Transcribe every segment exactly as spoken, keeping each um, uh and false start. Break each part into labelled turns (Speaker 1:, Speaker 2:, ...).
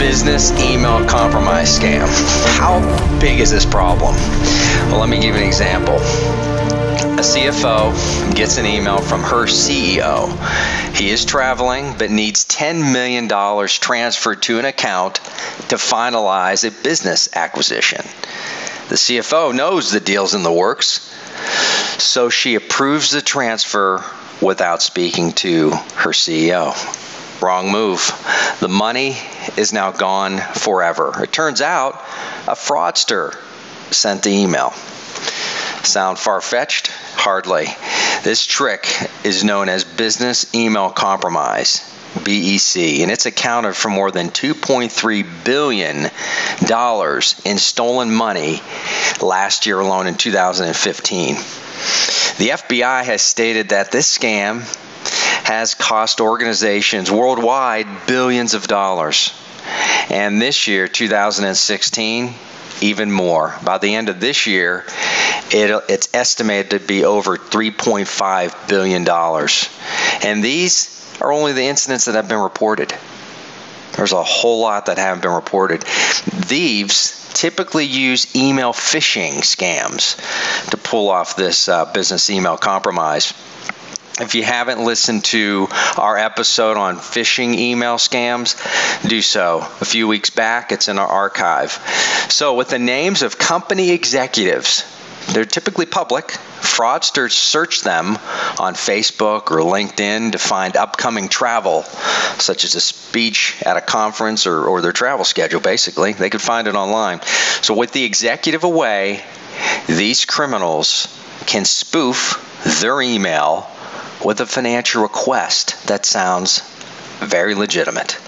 Speaker 1: business email compromise scam. How big is this problem? Well, let me give you an example. A C F O gets an email from her C E O. He is traveling but needs ten million dollars transferred to an account to finalize a business acquisition. The C F O knows the deal's in the works, so she approves the transfer without speaking to her C E O. Wrong move. The money is now gone forever. It turns out a fraudster sent the email. Sound far-fetched? Hardly. This trick is known as business email compromise, B E C, and it's accounted for more than two point three billion dollars in stolen money last year alone in two thousand fifteen. The F B I has stated that this scam has cost organizations worldwide billions of dollars. And this year, two thousand sixteen, even more. By the end of this year, it, it's estimated to be over three point five billion dollars. And these are only the incidents that have been reported. There's a whole lot that haven't been reported. Thieves typically use email phishing scams to pull off this uh, business email compromise. If you haven't listened to our episode on phishing email scams, do so. A few weeks back, it's in our archive. So with the names of company executives, they're typically public. Fraudsters search them on Facebook or LinkedIn to find upcoming travel, such as a speech at a conference or, or their travel schedule, basically. They could find it online. So with the executive away, these criminals can spoof their email with a financial request that sounds very legitimate.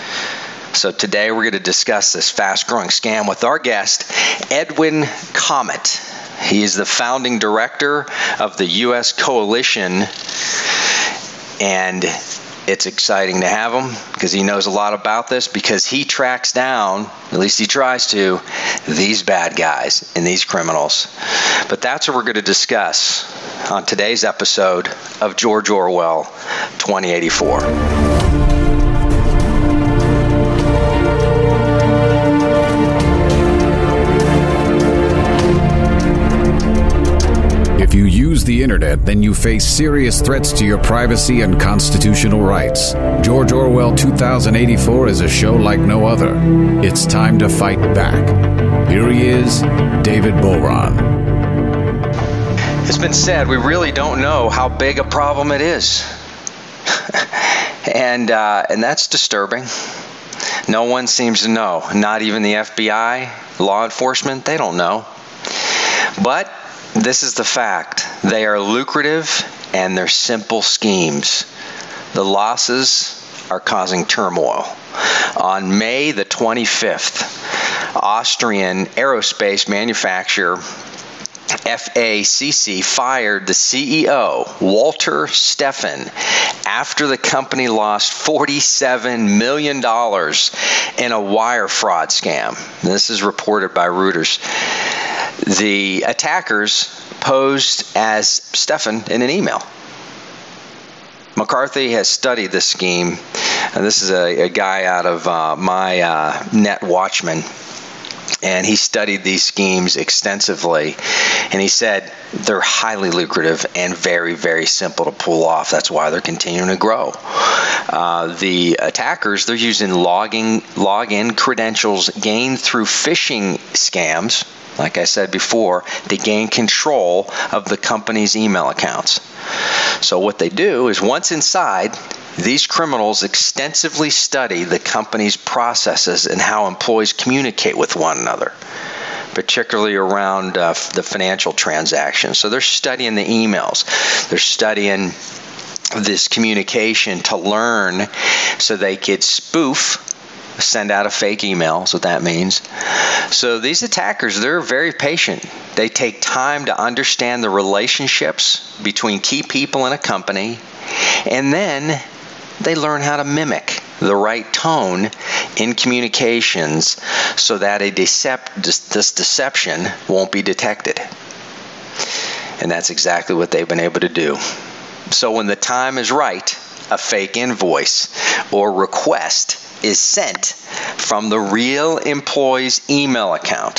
Speaker 1: So today we're going to discuss this fast-growing scam with our guest, Edwin Comet. He is the founding director of the U S Coalition, and it's exciting to have him because he knows a lot about this, because he tracks down, at least he tries to, these bad guys and these criminals. But that's what we're going to discuss on today's episode of George Orwell twenty eighty-four.
Speaker 2: If you use the internet, then you face serious threats to your privacy and constitutional rights. George Orwell two thousand eighty-four is a show like no other. It's time to fight back. Here he is, David Bohran.
Speaker 1: It's been said, we really don't know how big a problem it is. and uh, and that's disturbing. No one seems to know. Not even the F B I, law enforcement, they don't know. But this is the fact. They are lucrative and they're simple schemes. The losses are causing turmoil. On May the twenty-fifth, Austrian aerospace manufacturer F A C C fired the C E O, Walter Stephan, after the company lost forty-seven million dollars in a wire fraud scam. This is reported by Reuters. The attackers posed as Stephan in an email. McCarthy has studied this scheme, and this is a, a guy out of uh, my uh, Net Watchman. And he studied these schemes extensively, and he said they're highly lucrative and very, very simple to pull off. That's why they're continuing to grow. Uh, the attackers, they're using logging, login credentials gained through phishing scams, like I said before, to gain control of the company's email accounts. So what they do is, once inside, these criminals extensively study the company's processes and how employees communicate with one another, particularly around uh, the financial transactions. So they're studying the emails. They're studying this communication to learn so they could spoof, send out a fake email, is what that means. So these attackers, they're very patient. They take time to understand the relationships between key people in a company, and then they learn how to mimic the right tone in communications so that a decept- this deception won't be detected. And that's exactly what they've been able to do. So when the time is right, a fake invoice or request is sent from the real employee's email account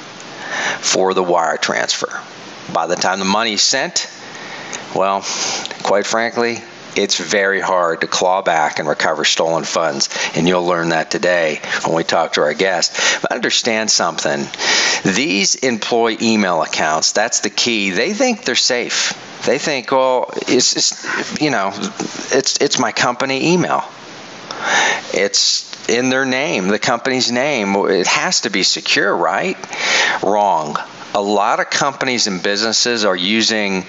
Speaker 1: for the wire transfer. By the time the money's sent, well, quite frankly, it's very hard to claw back and recover stolen funds, and you'll learn that today when we talk to our guest. But understand something. These employee email accounts, that's the key. They think they're safe. They think, well, it's, it's you know, it's it's my company email. It's in their name, the company's name. It has to be secure, right? Wrong. A lot of companies and businesses are using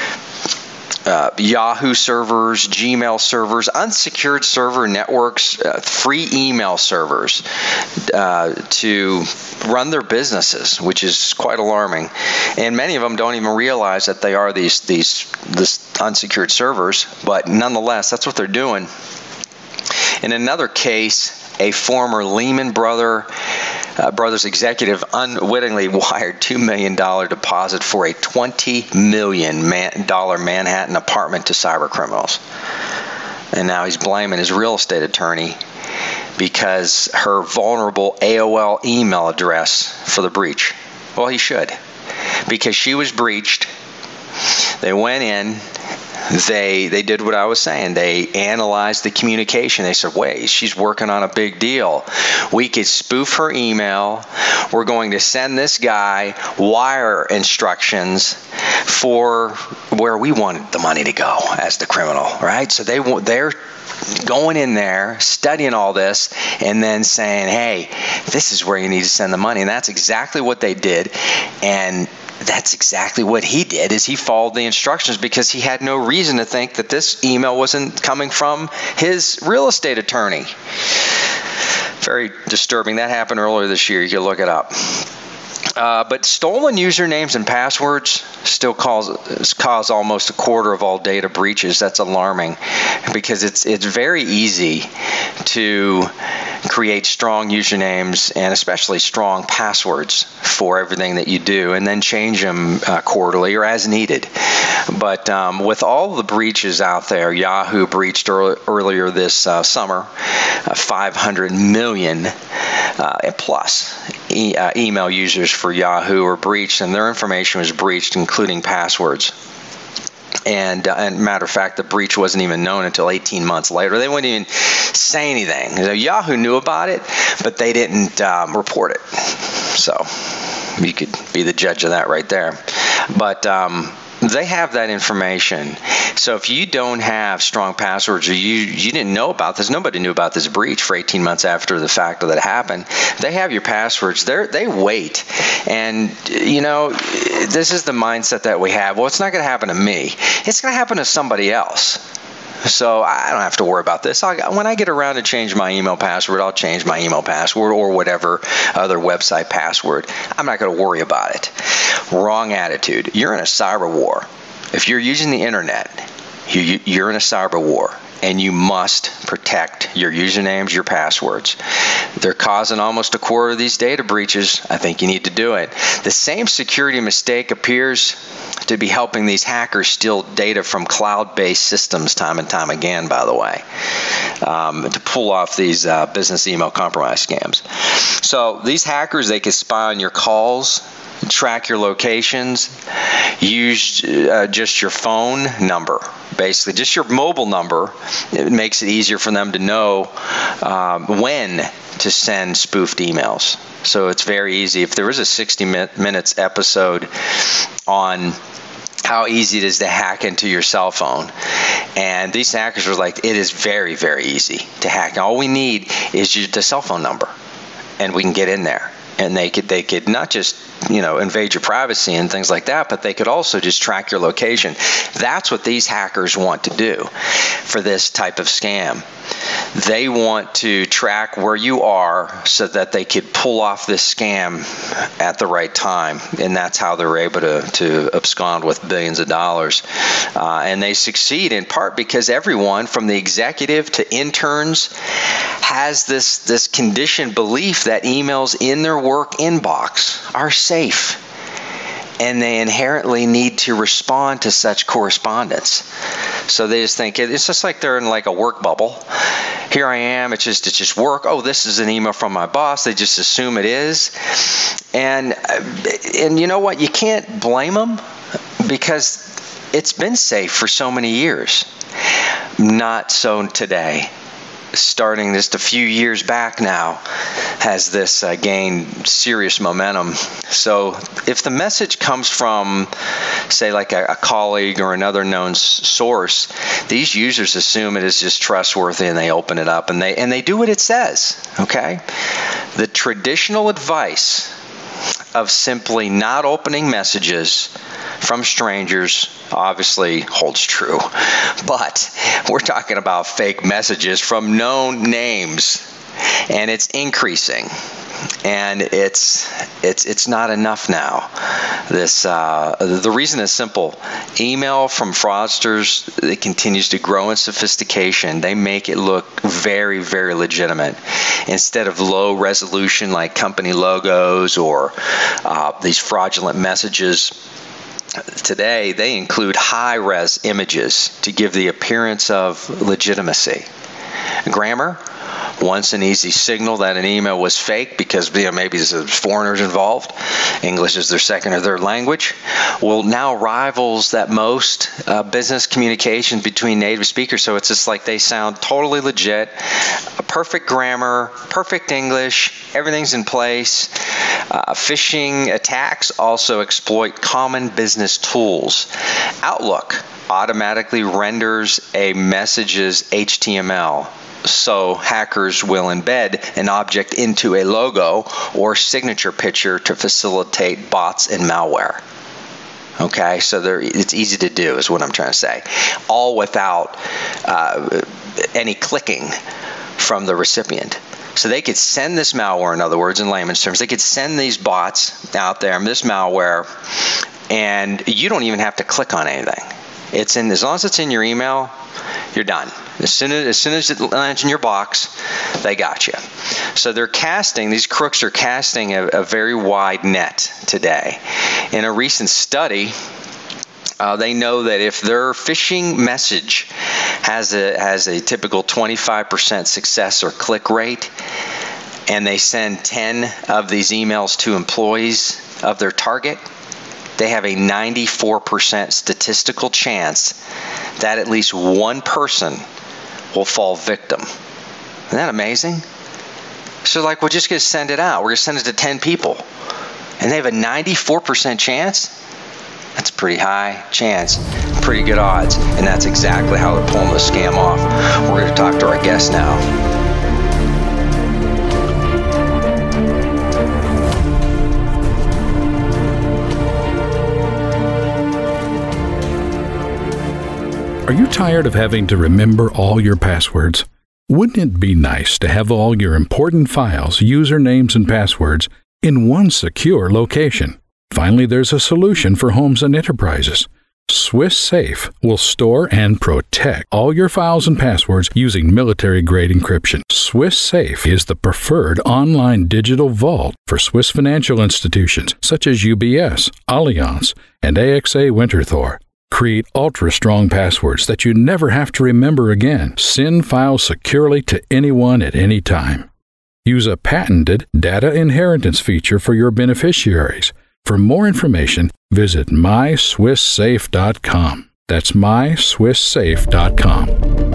Speaker 1: Uh, Yahoo servers, Gmail servers, unsecured server networks, uh, free email servers uh, to run their businesses, which is quite alarming. And many of them don't even realize that they are these these this unsecured servers, but nonetheless, that's what they're doing. In another case, a former Lehman Brother, uh, Brothers executive unwittingly wired two million dollars deposit for a twenty million dollars man, Manhattan apartment to cyber criminals. And now he's blaming his real estate attorney because her vulnerable A O L email address for the breach. Well, he should, because she was breached. They went in. They they did what I was saying. They analyzed the communication. They said, wait, she's working on a big deal. We could spoof her email. We're going to send this guy wire instructions for where we wanted the money to go as the criminal, right? So they they're going in there, studying all this, and then saying, hey, this is where you need to send the money. And that's exactly what they did. And that's exactly what he did, is he followed the instructions because he had no reason to think that this email wasn't coming from his real estate attorney. Very disturbing. That happened earlier this year. You can look it up. Uh, but stolen usernames and passwords still cause cause almost a quarter of all data breaches. That's alarming because it's it's very easy to create strong usernames and especially strong passwords for everything that you do, and then change them uh, quarterly or as needed. But um, with all the breaches out there, Yahoo breached early, earlier this uh, summer uh, five hundred million uh, plus e- uh, email users for Yahoo were breached, and their information was breached, including passwords. And, uh, and matter of fact, the breach wasn't even known until eighteen months later. They wouldn't even say anything. So Yahoo knew about it, but they didn't um, report it. So you could be the judge of that right there. But um, they have that information. So if you don't have strong passwords, or you, you didn't know about this, nobody knew about this breach for eighteen months after the fact that it happened, they have your passwords. They they wait. And, you know, this is the mindset that we have. Well, it's not going to happen to me. It's going to happen to somebody else. So I don't have to worry about this. I'll, when I get around to change my email password, I'll change my email password or whatever other website password. I'm not going to worry about it. Wrong attitude. You're in a cyber war. If you're using the internet, you, you're in a cyber war, and you must protect your usernames, your passwords. They're causing almost a quarter of these data breaches. I think you need to do it. The same security mistake appears to be helping these hackers steal data from cloud-based systems time and time again, by the way, um, to pull off these uh, business email compromise scams. So these hackers, they can spy on your calls, track your locations, use uh, just your phone number, basically just your mobile number. It makes it easier for them to know um, when to send spoofed emails. So it's very easy. If there was a sixty minutes episode on how easy it is to hack into your cell phone, and these hackers were like, it is very, very easy to hack. All we need is your, the cell phone number, and we can get in there. And they could they could not just, you know, invade your privacy and things like that, but they could also just track your location. That's what these hackers want to do for this type of scam. They want to track where you are so that they could pull off this scam at the right time, and that's how they're able to, to abscond with billions of dollars. Uh, and they succeed in part because everyone, from the executive to interns, has this, this conditioned belief that emails in their work inbox are safe. and they inherently need to respond to such correspondence. So they just think it's just like they're in like a work bubble. Here I am, it's just it's just work. Oh, this is an email from my boss. They just assume it is. And and you know what? You can't blame them because it's been safe for so many years. Not so today. Starting just a few years back now, has this uh, gained serious momentum. So if the message comes from, say, like a, a colleague or another known s- source, these users assume it is just trustworthy, and they open it up and they and they do what it says. Okay, the traditional advice of simply not opening messages from strangers obviously holds true. But we're talking about fake messages from known names, and it's increasing. And it's it's it's not enough now. This uh, the reason is simple. Email from fraudsters, it continues to grow in sophistication. They make it look very, very legitimate. Instead of low resolution like company logos or uh, these fraudulent messages, today they include high-res images to give the appearance of legitimacy. Grammar, once an easy signal that an email was fake because you know, maybe there's foreigners involved, English is their second or third language, well, now rivals that most uh, business communication between native speakers. So it's just like they sound totally legit, a perfect grammar, perfect English, everything's in place. Uh, phishing attacks also exploit common business tools. Outlook automatically renders a message's H T M L. So hackers will embed an object into a logo or signature picture to facilitate bots and malware. Okay, so it's easy to do is what I'm trying to say. All without uh, any clicking from the recipient. So they could send this malware, in other words, in layman's terms, they could send these bots out there, this malware, and you don't even have to click on anything. It's in, as long as it's in your email, you're done. As soon as, as soon as it lands in your box, they got you. So they're casting, these crooks are casting a, a very wide net today. In a recent study, uh, they know that if their phishing message has a has a typical twenty-five percent success or click rate, and they send ten of these emails to employees of their target, they have a ninety-four percent statistical chance that at least one person will fall victim. Isn't that amazing? So like, we're just going to send it out. We're going to send it to ten people. And they have a ninety-four percent chance? That's a pretty high chance, pretty good odds. And that's exactly how they're pulling the scam off. We're going to talk to our guest now.
Speaker 2: Are you tired of having to remember all your passwords? Wouldn't it be nice to have all your important files, usernames, and passwords in one secure location? Finally, there's a solution for homes and enterprises. Swiss Safe will store and protect all your files and passwords using military-grade encryption. Swiss Safe is the preferred online digital vault for Swiss financial institutions such as U B S, Allianz, and A X A Winterthur. Create ultra-strong passwords that you never have to remember again. Send files securely to anyone at any time. Use a patented data inheritance feature for your beneficiaries. For more information, visit my swiss safe dot com. That's my swiss safe dot com.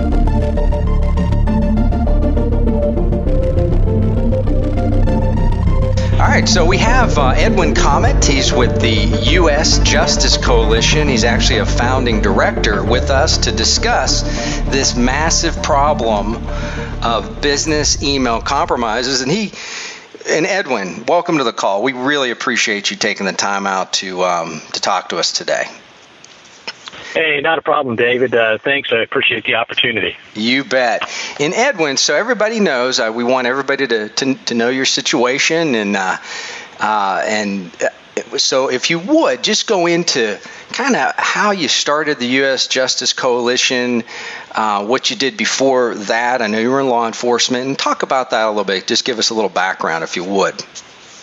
Speaker 1: All right, so we have uh, Edwin Comet. He's with the U S Justice Coalition. He's actually a founding director with us to discuss this massive problem of business email compromises. And he, and Edwin, welcome to the call. We really appreciate you taking the time out to um, to talk to us today.
Speaker 3: Hey, not a problem, David. Uh, thanks. I appreciate the opportunity.
Speaker 1: You bet. And Edwin, so everybody knows, uh, we want everybody to, to to know your situation, and uh, uh, and uh, so if you would just go into kind of how you started the U S Justice Coalition, uh, what you did before that. I know you were in law enforcement, and talk about that a little bit. Just give us a little background, if you would.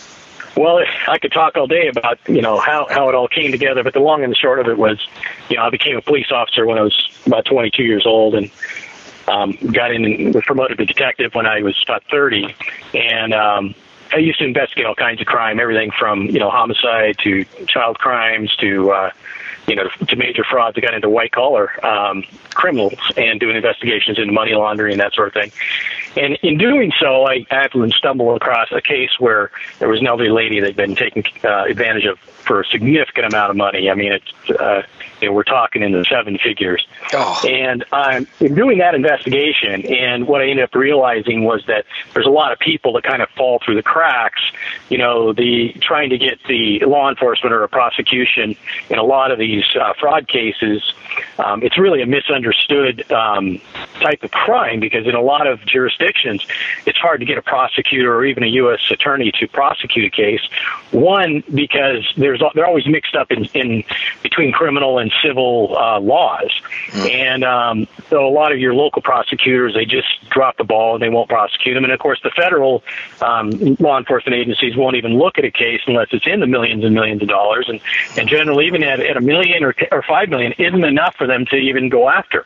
Speaker 3: Well, I could talk all day about, you know, how, how it all came together, but the long and the short of it was, you know, I became a police officer when I was about twenty-two years old, and um, got in and was promoted to detective when I was about thirty. And um, I used to investigate all kinds of crime, everything from, you know, homicide to child crimes to, uh, you know, to major frauds. I got into white-collar um, criminals and doing investigations into money laundering and that sort of thing. And in doing so, I happened to stumble across a case where there was an elderly lady that had been taken uh, advantage of for a significant amount of money. I mean, it's, uh, you know, we're talking in the seven figures. Oh. And I'm in doing that investigation, and what I ended up realizing was that there's a lot of people that kind of fall through the cracks. You know, the trying to get the law enforcement or a prosecution in a lot of these uh, fraud cases. Um, it's really a misunderstood um, type of crime, because in a lot of jurisdictions, it's hard to get a prosecutor or even a U S attorney to prosecute a case. One, because there's they're always mixed up in, in between criminal and civil uh, laws, mm. and um, so a lot of your local prosecutors, they just drop the ball and they won't prosecute them. And of course, the federal um, law enforcement agencies won't even look at a case unless it's in the millions and millions of dollars, and and generally even at, at a million or or five million isn't enough for them to even go after.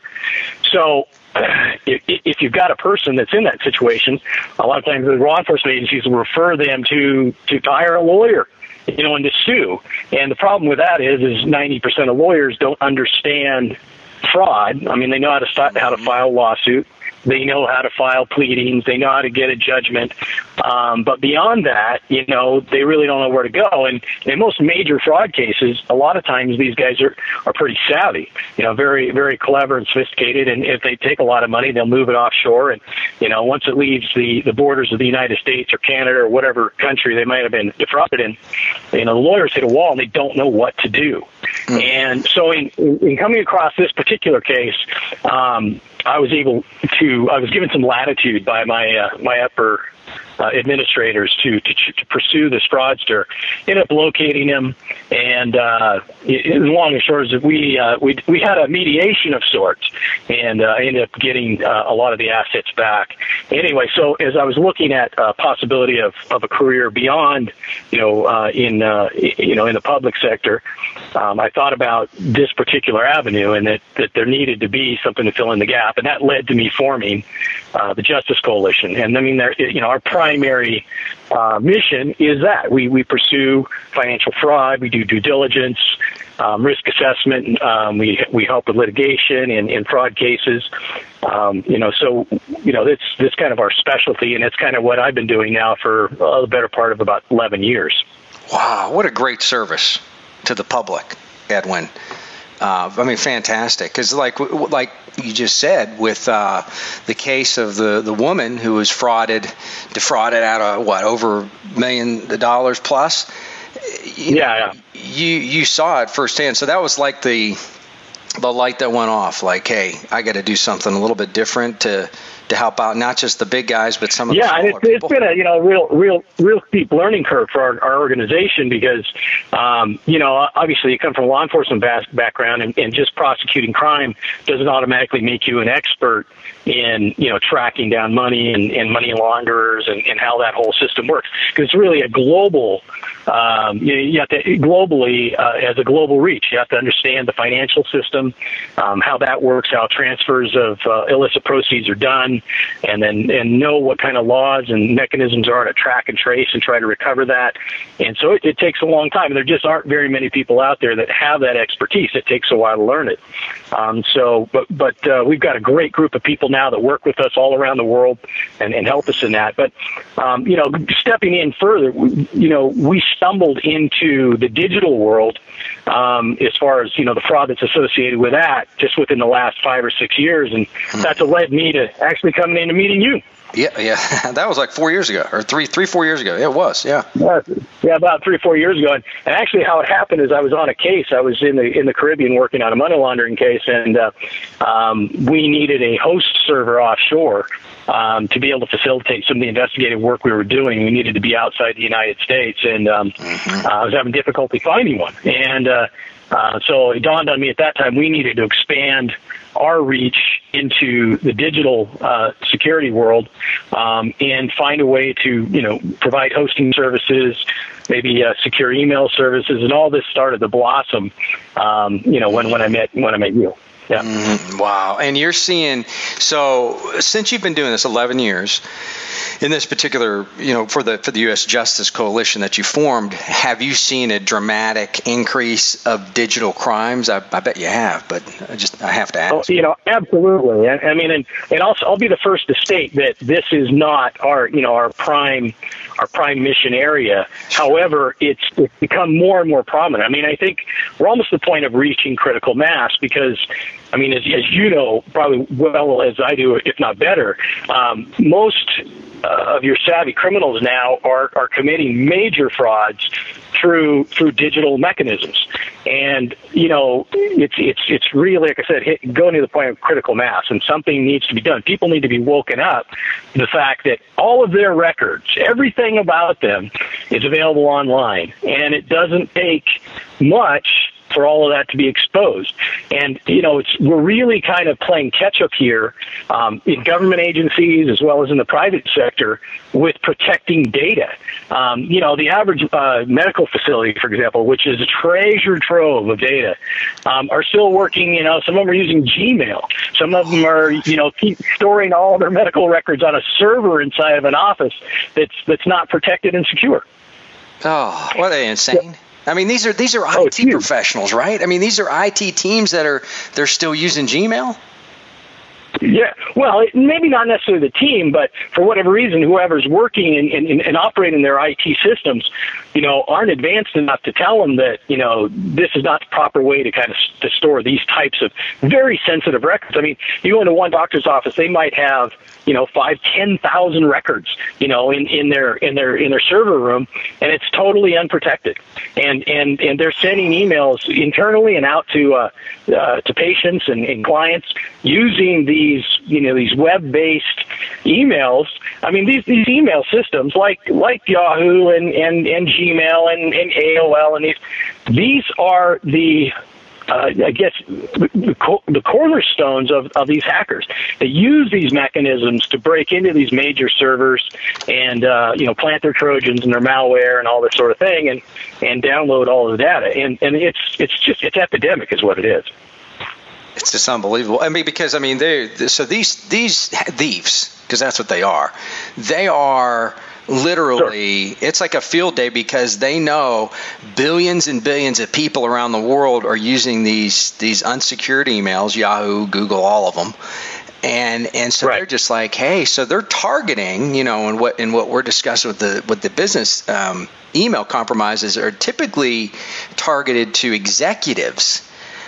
Speaker 3: So if, if you've got a person that's in that situation, a lot of times the law enforcement agencies will refer them to, to hire a lawyer, you know, and to sue. And the problem with that is, is ninety percent of lawyers don't understand fraud. I mean, they know how to start, how to file a lawsuit. They know how to file pleadings. They know how to get a judgment. Um, but beyond that, you know, they really don't know where to go. And in most major fraud cases, a lot of times these guys are, are pretty savvy, you know, very, very clever and sophisticated. And if they take a lot of money, they'll move it offshore. And, you know, once it leaves the, the borders of the United States or Canada or whatever country they might have been defrauded in, you know, the lawyers hit a wall and they don't know what to do. Mm. And so in, in coming across this particular case, um, I was able to, I was given some latitude by my, uh, my upper uh, administrators to, to to pursue this fraudster. Ended up locating him, and uh, it, long and short is that we uh, we we had a mediation of sorts, and uh, I ended up getting uh, a lot of the assets back. Anyway, so as I was looking at uh, possibility of, of a career beyond, you know, uh, in uh, you know in the public sector, um, I thought about this particular avenue, and that that there needed to be something to fill in the gap, and that led to me forming uh, the Justice Coalition. And I mean, there, you know, our primary uh, mission is that we we pursue financial fraud, we do due diligence, um, risk assessment, um, we we help with litigation in, in fraud cases. Um, you know, so you know, that's this kind of our specialty, and it's kind of what I've been doing now for uh, the better part of about eleven years.
Speaker 1: Wow, what a great service to the public, Edwin. Uh, I mean, fantastic. Because like like you just said, with uh, the case of the, the woman who was frauded, defrauded out of, what, over a million dollars plus? You
Speaker 3: yeah,
Speaker 1: know,
Speaker 3: yeah.
Speaker 1: You, you saw it firsthand. So that was like the the light that went off. Like, hey, I got to do something a little bit different to to help out not just the big guys, but some of the
Speaker 3: yeah,
Speaker 1: smaller
Speaker 3: and it's,
Speaker 1: people.
Speaker 3: it's been a you know real real real steep learning curve for our, our organization, because um, you know obviously you come from a law enforcement background, and, and just prosecuting crime doesn't automatically make you an expert in you know tracking down money and, and money launderers and, and how that whole system works, because it's really a global. Um, you, you have to globally uh, as a global reach. You have to understand the financial system, um, how that works, how transfers of uh, illicit proceeds are done, and then and know what kind of laws and mechanisms are to track and trace and try to recover that. And so it, it takes a long time. There just aren't very many people out there that have that expertise. It takes a while to learn it. Um, so, but but uh, we've got a great group of people now that work with us all around the world and, and help us in that. But um, you know, stepping in further, you know, we stumbled into the digital world um, as far as, you know, the fraud that's associated with that just within the last five or six years. And hmm. that's what led me to actually coming in and meeting you.
Speaker 1: Yeah, yeah, that was like four years ago, or three, three, four years ago. It was, yeah.
Speaker 3: Yeah, about three, four years ago. And actually, how it happened is I was on a case. I was in the in the Caribbean working on a money laundering case, and uh, um, we needed a host server offshore um, to be able to facilitate some of the investigative work we were doing. We needed to be outside the United States, and um, mm-hmm. uh, I was having difficulty finding one. And uh, uh, so it dawned on me at that time we needed to expand our reach into the digital uh, security world, um, and find a way to, you know, provide hosting services, maybe uh, secure email services, and all this started to blossom. Um, you know, when when I met when I met you. Yeah.
Speaker 1: Mm, wow. And you're seeing, so since you've been doing this eleven years, in this particular, you know, for the for the U S Justice Coalition that you formed, have you seen a dramatic increase of digital crimes? I, I bet you have, but I just I have to ask.
Speaker 3: Oh, you know, absolutely. I, I mean, and, and also I'll be the first to state that this is not our, you know, our prime our prime mission area. However, it's, it's become more and more prominent. I mean, I think we're almost at the point of reaching critical mass because, I mean, as, as you know, probably well as I do, if not better, um, most uh, of your savvy criminals now are, are committing major frauds through through digital mechanisms. And, you know, it's it's it's really, like I said, hit, going to the point of critical mass, and something needs to be done. People need to be woken up to the fact that all of their records, everything about them, is available online, and it doesn't take much for all of that to be exposed. And, you know, it's we're really kind of playing catch-up here um, in government agencies as well as in the private sector with protecting data. Um, you know, the average uh, medical facility, for example, which is a treasure trove of data, um, are still working, you know, some of them are using Gmail. Some of them are, you know, keep storing all their medical records on a server inside of an office that's that's not protected and secure.
Speaker 1: Oh, what are they, insane? Yeah. I mean, these are these are
Speaker 3: oh,
Speaker 1: I T professionals, right? I mean, these are I T teams that are they're still using Gmail.
Speaker 3: Yeah, well, maybe not necessarily the team, but for whatever reason, whoever's working and, and, and operating their I T systems, you know, aren't advanced enough to tell them that, you know, this is not the proper way to kind of to store these types of very sensitive records. I mean, you go into one doctor's office, they might have, you know, five, ten thousand records, you know, in, in their in their in their server room, and it's totally unprotected. And and, and they're sending emails internally and out to uh, uh, to patients and, and clients using these, you know, these web-based emails. I mean, these these email systems like like Yahoo and and, and Gmail and, and A O L and these these are the Uh, I guess the, the cornerstones of, of these hackers. They use these mechanisms to break into these major servers and uh, you know, plant their Trojans and their malware and all this sort of thing, and, and download all of the data. And and it's it's just it's epidemic, is what it is.
Speaker 1: It's just unbelievable. I mean, because I mean, they so these these thieves, because that's what they are. They are. Literally, sure. It's like a field day because they know billions and billions of people around the world are using these these unsecured emails, Yahoo, Google, all of them, and and so right. They're just like, hey, so they're targeting, you know, and what and what we're discussing with the with the business um, email compromises are typically targeted to executives.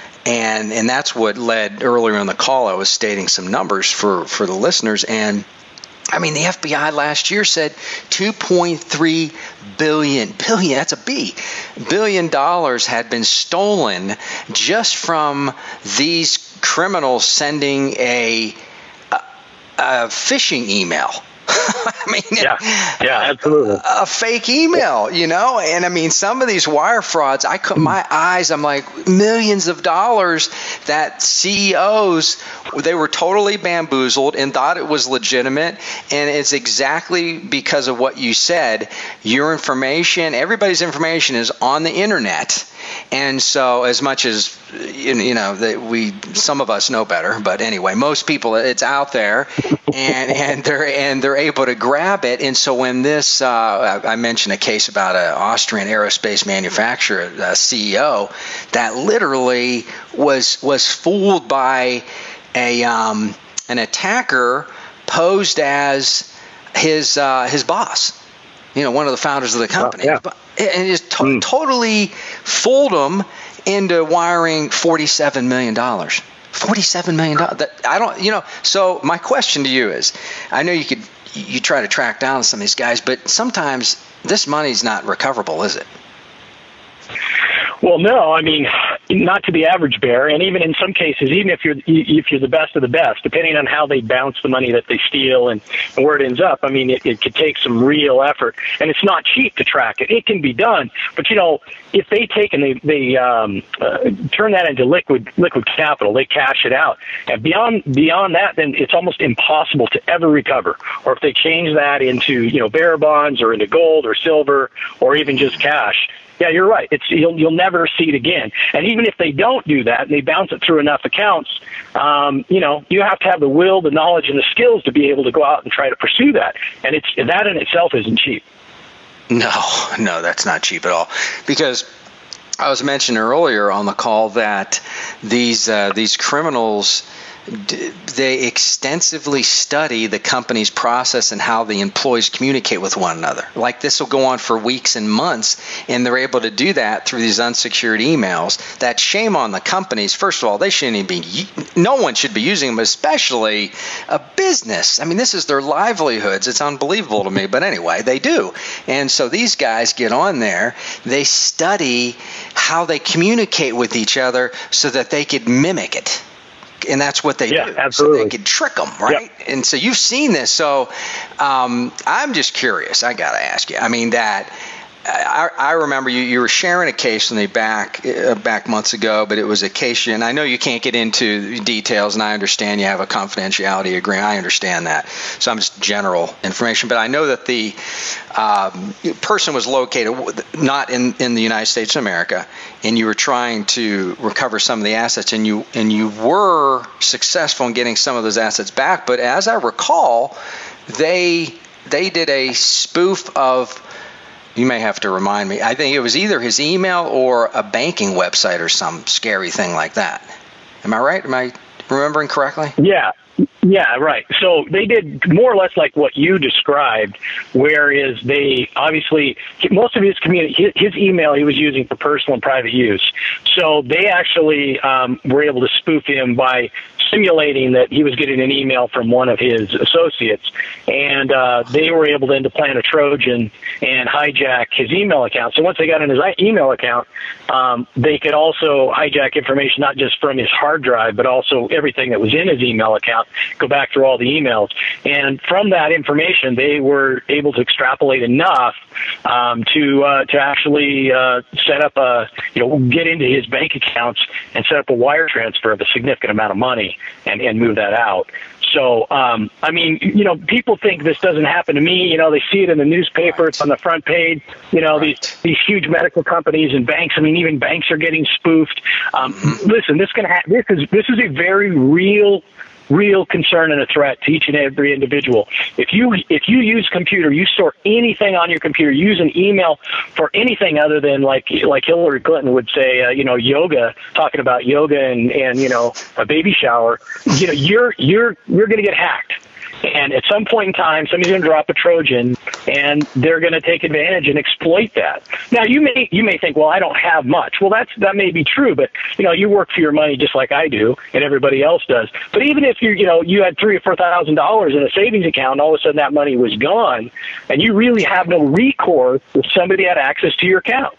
Speaker 1: And and that's what led earlier in the call. I was stating some numbers for for the listeners, and I mean, the F B I last year said two point three billion, billion, that's a B, billion dollars had been stolen just from these criminals sending a, a, a phishing email. I mean,
Speaker 3: yeah, yeah, absolutely.
Speaker 1: A, a fake email, you know, and I mean, some of these wire frauds, I could, my eyes, I'm like, millions of dollars that C E Os, they were totally bamboozled and thought it was legitimate. And it's exactly because of what you said. Your information, everybody's information is on the internet. And so as much as, you know, that we, some of us know better, but anyway, most people, it's out there, and, and they're and they're able to grab it. And so when this, uh, I mentioned a case about an Austrian aerospace manufacturer, a C E O, that literally was was fooled by a um, an attacker posed as his uh, his boss. You know, one of the founders of the company.
Speaker 3: Oh, yeah.
Speaker 1: And just to-
Speaker 3: mm.
Speaker 1: totally fooled them into wiring forty-seven million dollars. forty-seven million dollars. That, I don't, you know, so my question to you is, I know you could, you try to track down some of these guys, but sometimes this money's not recoverable, is it?
Speaker 3: Well, no, I mean, not to the average bear, and even in some cases, even if you're if you're the best of the best, depending on how they bounce the money that they steal and, and where it ends up, I mean, it, it could take some real effort, and it's not cheap to track it. It can be done, but you know, if they take and they they um, uh, turn that into liquid liquid capital, they cash it out, and beyond beyond that, then it's almost impossible to ever recover. Or if they change that into you know bearer bonds or into gold or silver or even just cash. Yeah, you're right. It's you'll you'll never see it again. And even if they don't do that and they bounce it through enough accounts, um, you know, you have to have the will, the knowledge, and the skills to be able to go out and try to pursue that. And it's that in itself isn't cheap.
Speaker 1: No, no, that's not cheap at all. Because I was mentioning earlier on the call that these uh, these criminals, they extensively study the company's process and how the employees communicate with one another. Like this will go on for weeks and months, and they're able to do that through these unsecured emails. That shame on the companies. First of all, they shouldn't even be, no one should be using them, especially a business. I mean, this is their livelihoods. It's unbelievable to me, but anyway, they do. And so these guys get on there, they study how they communicate with each other so that they could mimic it. And that's what they
Speaker 3: yeah,
Speaker 1: do.
Speaker 3: Absolutely.
Speaker 1: So they can trick them, right? Yep. And so you've seen this. So um, I'm just curious. I got to ask you. I mean, that I, I remember you, you were sharing a case with me back uh, back months ago, but it was a case, and I know you can't get into details, and I understand you have a confidentiality agreement. I understand that. So I'm just general information. But I know that the um, person was located not in, in the United States of America, and you were trying to recover some of the assets, and you and you were successful in getting some of those assets back. But as I recall, they they did a spoof of, you may have to remind me, I think it was either his email or a banking website or some scary thing like that. Am I right? Am I remembering correctly?
Speaker 3: Yeah. Yeah, right. So they did more or less like what you described, whereas they obviously, most of his community, his email he was using for personal and private use. So they actually um, were able to spoof him by simulating that he was getting an email from one of his associates, and uh, they were able then to plant a Trojan and hijack his email account. So once they got in his email account, um, they could also hijack information not just from his hard drive, but also everything that was in his email account, go back through all the emails. And from that information, they were able to extrapolate enough um, to uh, to actually uh, set up a, you know, get into his bank accounts and set up a wire transfer of a significant amount of money and, and move that out. So, um, I mean, you know, people think this doesn't happen to me. You know, they see it in the newspaper. Right. It's on the front page. You know, right. these these huge medical companies and banks. I mean, even banks are getting spoofed. Um, mm-hmm. Listen, this can ha- this is this is a very real. real concern and a threat to each and every individual. If you if you use computer, you store anything on your computer, use an email for anything other than like like Hillary Clinton would say, uh, you know, yoga, talking about yoga and, and you know a baby shower. You know, you're you're you're going to get hacked. And at some point in time, somebody's going to drop a Trojan, and they're going to take advantage and exploit that. Now, you may you may think, well, I don't have much. Well, that's that may be true, but you know, you work for your money just like I do, and everybody else does. But even if you you know you had three or four thousand dollars in a savings account, and all of a sudden that money was gone, and you really have no recourse if somebody had access to your account.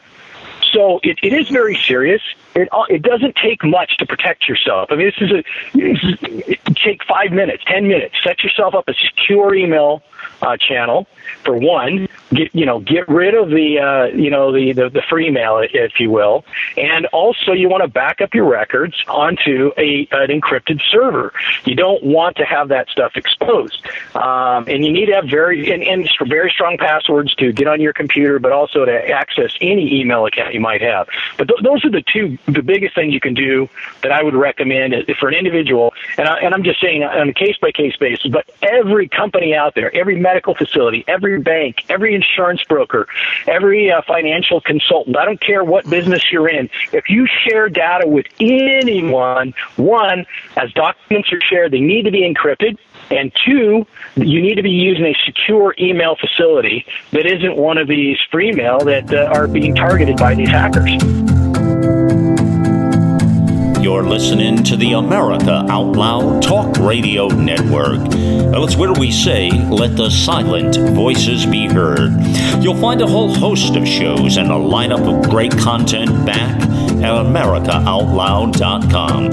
Speaker 3: So it, it is very serious. It it doesn't take much to protect yourself. I mean, this is a this is, it take five minutes, ten minutes. Set yourself up a secure email uh, channel for one. Get you know get rid of the uh, you know the, the the free mail, if you will, and also you want to back up your records onto a an encrypted server. You don't want to have that stuff exposed, um, and you need to have very and, and very strong passwords to get on your computer, but also to access any email account you might have. But th- those are the two. The biggest thing you can do that I would recommend for an individual, and, I, and I'm just saying on a case-by-case basis, but every company out there, every medical facility, every bank, every insurance broker, every uh, financial consultant, I don't care what business you're in, if you share data with anyone, one, as documents are shared, they need to be encrypted, and two, you need to be using a secure email facility that isn't one of these free mail that uh, are being targeted by these hackers.
Speaker 4: You're listening to the America Out Loud Talk Radio Network. Well, it's where we say, let the silent voices be heard. You'll find a whole host of shows and a lineup of great content back at america out loud dot com.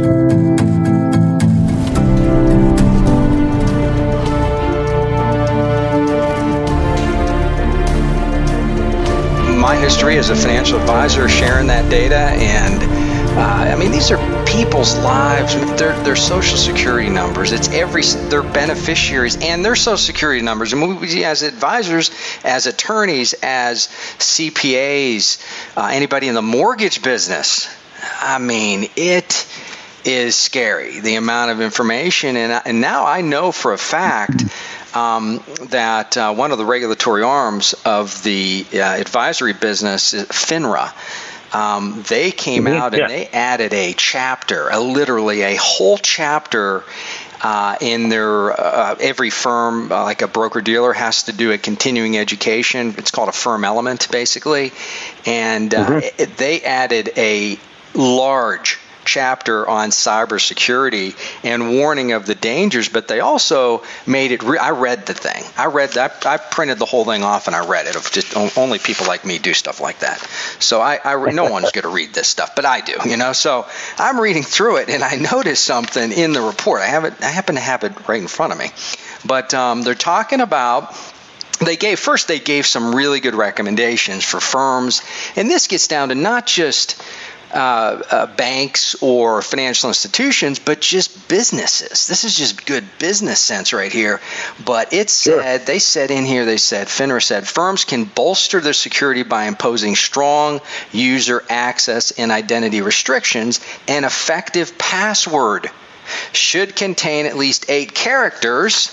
Speaker 1: My history as a financial advisor, sharing that data, and uh, I mean, these are people's lives. Their their social security numbers. It's every their beneficiaries and their social security numbers. And we, as advisors, as attorneys, as C P As, uh, anybody in the mortgage business. I mean, it is scary, the amount of information, and and now I know for a fact. Um, that uh, one of the regulatory arms of the uh, advisory business, FINRA, um, they came mm-hmm. out and yeah. they added a chapter, a, literally a whole chapter uh, in their, uh, every firm, uh, like a broker-dealer, has to do a continuing education. It's called a firm element, basically. And uh, mm-hmm. it, they added a large chapter on cybersecurity and warning of the dangers, but they also made it re- I read the thing. I read that. I printed the whole thing off and I read it. Of just only people like me do stuff like that. So I, I no one's going to read this stuff, but I do, you know. So I'm reading through it and I noticed something in the report. I have it. I happen to have it right in front of me. But um, they're talking about They gave first. They gave some really good recommendations for firms, and this gets down to not just Uh, uh, banks or financial institutions, but just businesses. This is just good business sense right here. But it said, sure. they said in here, they said, FINRA said, firms can bolster their security by imposing strong user access and identity restrictions. An effective password should contain at least eight characters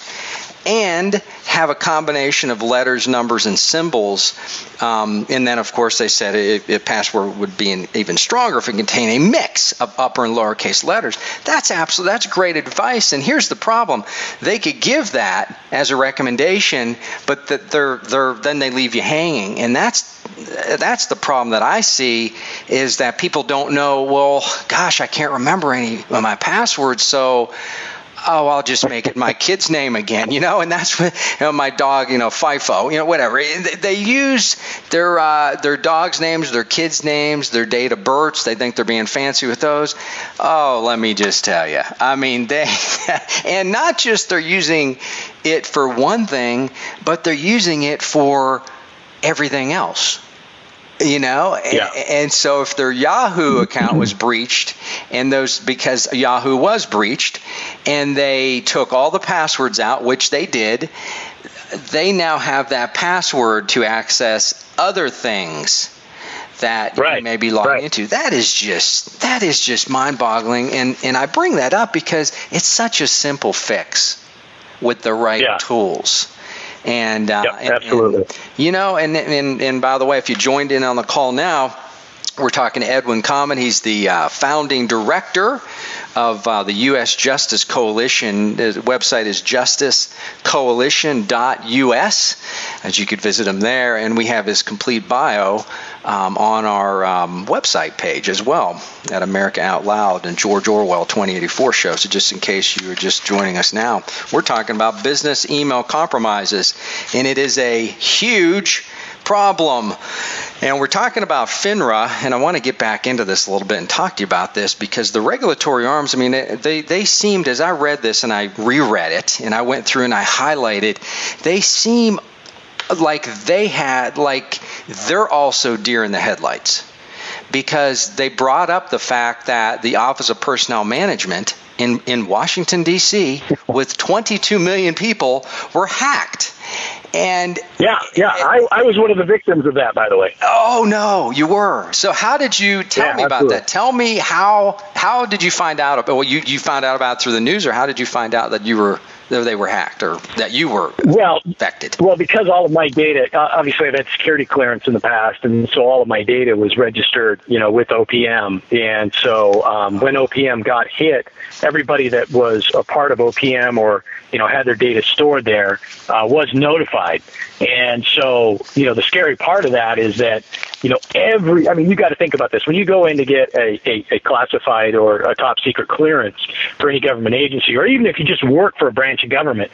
Speaker 1: and have a combination of letters, numbers, and symbols. Um, and then, of course, they said a, a password would be an, even stronger if it contained a mix of upper and lowercase letters. That's absolute. That's great advice. And here's the problem: they could give that as a recommendation, but that they're they're then they leave you hanging. And that's that's the problem that I see, is that people don't know. Well, gosh, I can't remember any of my passwords, so. Oh, I'll just make it my kid's name again, you know, and that's what, you know, my dog, you know, FIFO, you know, whatever. They use their uh, their dog's names, their kids' names, their date of births. They think they're being fancy with those. Oh, let me just tell you. I mean, they, and not just they're using it for one thing, but they're using it for everything else. You know, yeah. and, and so if their Yahoo account was breached, and those because Yahoo was breached, and they took all the passwords out, which they did, they now have that password to access other things that right. you may be logging right. into. That is just that is just mind-boggling, and and I bring that up because it's such a simple fix with the right yeah. tools. And, uh, yep,
Speaker 3: absolutely.
Speaker 1: And, you know, and, and and by the way, if you joined in on the call now, we're talking to Edwin Kamen. He's the uh, founding director of uh, the U S Justice Coalition. The website is justice coalition dot U S, as you could visit him there. And we have his complete bio um, on our um, website page as well at America Out Loud and George Orwell twenty eighty-four show. So just in case you are just joining us now, we're talking about business email compromises, and it is a huge problem. And we're talking about FINRA, and I want to get back into this a little bit and talk to you about this, because the regulatory arms, I mean, they, they seemed, as I read this and I reread it and I went through and I highlighted, they seem like they had, like they're also deer in the headlights, because they brought up the fact that the Office of Personnel Management in, in Washington, D C, with twenty-two million people, were hacked. And
Speaker 3: yeah, yeah, I, I was one of the victims of that, by the way.
Speaker 1: Oh no, you were. So how did you tell yeah, me about absolutely. that? Tell me how how did you find out about? Well, you you found out about it through the news, or how did you find out that you were that they were hacked, or that you were
Speaker 3: well
Speaker 1: affected?
Speaker 3: Well, because all of my data, obviously, I've had security clearance in the past, and so all of my data was registered, you know, with O P M. And so um, when O P M got hit, everybody that was a part of O P M or you know had their data stored there uh, was notified. And so, you know, the scary part of that is that, you know, every, I mean, you got to think about this. When you go in to get a, a, a classified or a top secret clearance for any government agency, or even if you just work for a branch of government,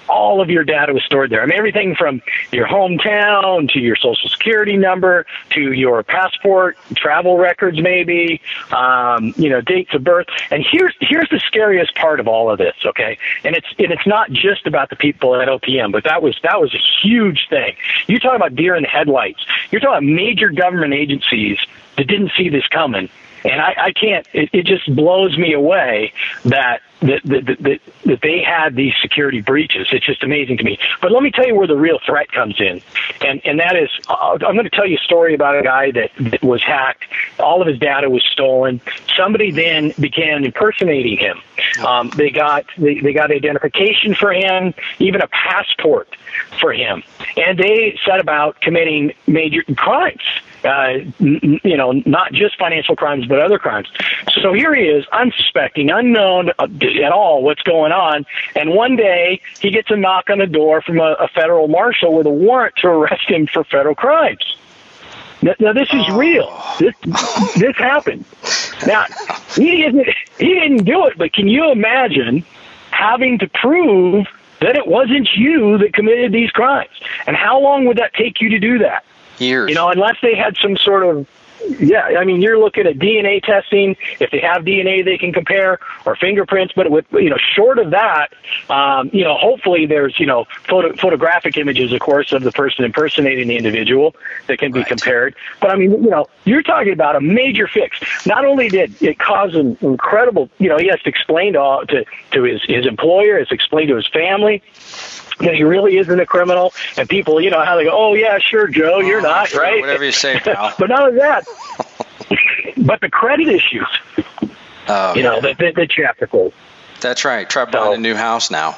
Speaker 3: all of your data was stored there. I mean, everything from your hometown to your social security number to your passport, travel records, maybe, um, you know, dates of birth. And here's here's the scariest part of all of this, okay? And it's and it's not just about the people at O P M, but that was that was a huge thing. You're talking about deer in the headlights. You're talking about major government agencies that didn't see this coming. And I, I can't, it, it just blows me away that that, that, that that they had these security breaches. It's just amazing to me. But let me tell you where the real threat comes in. And and that is, uh, I'm going to tell you a story about a guy that, that was hacked. All of his data was stolen. Somebody then began impersonating him. Um, they got they, they got identification for him, even a passport for him. And they set about committing major crimes. Uh, you know, not just financial crimes, but other crimes. So here he is, unsuspecting, unknown at all what's going on. And one day he gets a knock on the door from a, a federal marshal with a warrant to arrest him for federal crimes. Now, now this is real. This this happened. Now he didn't he didn't do it, but can you imagine having to prove that it wasn't you that committed these crimes? And how long would that take you to do that?
Speaker 1: Years.
Speaker 3: You know, unless they had some sort of, yeah, I mean, you're looking at D N A testing. If they have D N A, they can compare, or fingerprints. But with, you know, short of that, um, you know, hopefully there's, you know, photo, photographic images, of course, of the person impersonating the individual that can be
Speaker 1: right.
Speaker 3: compared. But I mean, you know, you're talking about a major fix. Not only did it cause an incredible, you know, he has to explain to all, to, to his, his employer, has to explain to his family that he really isn't a criminal, and people, you know, how they go, oh, yeah, sure, Joe, you're
Speaker 1: oh,
Speaker 3: not,
Speaker 1: sure,
Speaker 3: right?
Speaker 1: Whatever you say, pal.
Speaker 3: But not only that, but the credit issues,
Speaker 1: oh,
Speaker 3: you know,
Speaker 1: yeah.
Speaker 3: that, that, that you have to close.
Speaker 1: That's right. Try buying
Speaker 3: So-
Speaker 1: a new house now.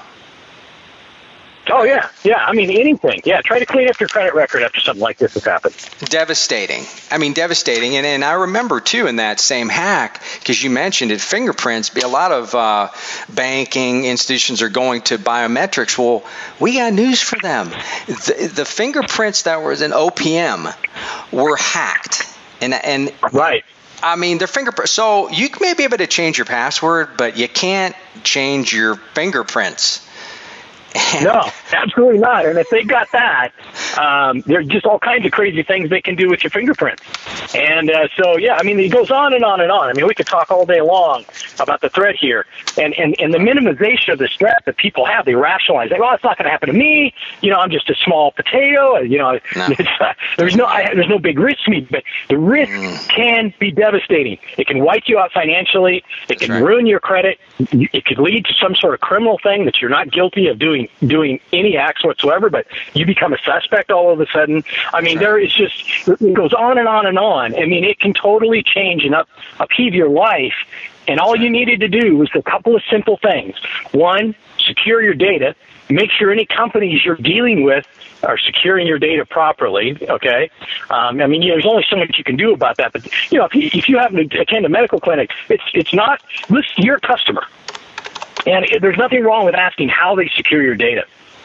Speaker 3: Oh, yeah, yeah, I mean, anything. Yeah, try to clean up your credit record after something like this has happened.
Speaker 1: Devastating. I mean, devastating. And, and I remember, too, in that same hack, because you mentioned it, fingerprints, a lot of uh, banking institutions are going to biometrics. Well, we got news for them. The, the fingerprints that was in O P M were hacked. And, and
Speaker 3: Right.
Speaker 1: I mean, their fingerprints. So you may be able to change your password, but you can't change your fingerprints.
Speaker 3: No, absolutely not. And if they got that, um, there are just all kinds of crazy things they can do with your fingerprints. And uh, so, yeah, I mean, it goes on and on and on. I mean, we could talk all day long about the threat here. And, and, and the minimization of this threat that people have, they rationalize, like, well, it's not going to happen to me. You know, I'm just a small potato. You know,
Speaker 1: no.
Speaker 3: it's, uh, there's no I, there's no big risk to me. But the risk mm. can be devastating. It can wipe you out financially. It
Speaker 1: That's
Speaker 3: can
Speaker 1: right.
Speaker 3: ruin your credit. It could lead to some sort of criminal thing that you're not guilty of doing doing any acts whatsoever, but you become a suspect all of a sudden. I mean, there is just, it goes on and on and on. I mean, it can totally change and up, upheave your life. And all you needed to do was a couple of simple things. One, secure your data. Make sure any companies you're dealing with are securing your data properly, okay? Um, I mean, you know, there's only so much you can do about that. But, you know, if you, if you happen to attend a medical clinic, it's it's not, listen, you're a customer. And it, there's nothing wrong with asking how they secure your data.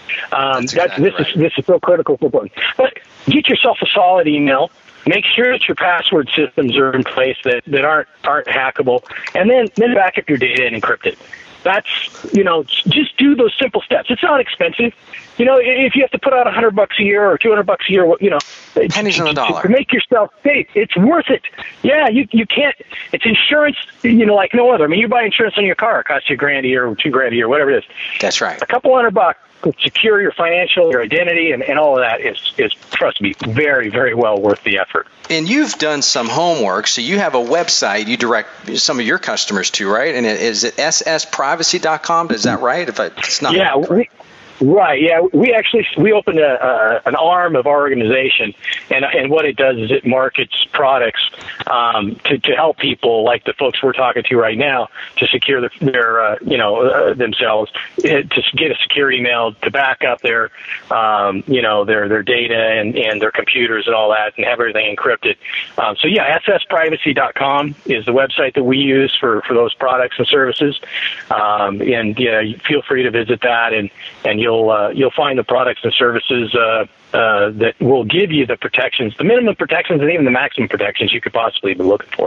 Speaker 3: Um,
Speaker 1: That's
Speaker 3: that,
Speaker 1: exactly
Speaker 3: this
Speaker 1: right.
Speaker 3: is this is so critical for important. But get yourself a solid email. Make sure that your password systems are in place that, that aren't aren't hackable, and then then back up your data and encrypt it. That's, you know, just do those simple steps. It's not expensive. You know, if you have to put out a hundred bucks a year or two hundred bucks a year, you know,
Speaker 1: pennies on the dollar
Speaker 3: to make yourself safe, it's worth it. Yeah, you you can't. It's insurance, you know, like no other. I mean, you buy insurance on your car, it costs you a grand a year or two grand a year, whatever it is.
Speaker 1: That's right.
Speaker 3: A couple hundred bucks to secure your financial, your identity, and, and all of that is is trust me, very very well worth the effort.
Speaker 1: And you've done some homework, so you have a website you direct some of your customers to, right? And it, is it S S privacy dot com? Is that right? If I, it's not.
Speaker 3: Yeah. We, Right. Yeah. We actually we opened a, a an arm of our organization, and and what it does is it markets products um, to to help people like the folks we're talking to right now to secure the, their uh, you know uh, themselves, to get a secure email to back up their um, you know their their data and, and their computers and all that, and have everything encrypted. Um, so yeah, S S privacy dot com is the website that we use for, for those products and services, um, and yeah, feel free to visit that, and and you'll You'll, uh, you'll find the products and services uh, uh, that will give you the protections, the minimum protections, and even the maximum protections you could possibly be looking for.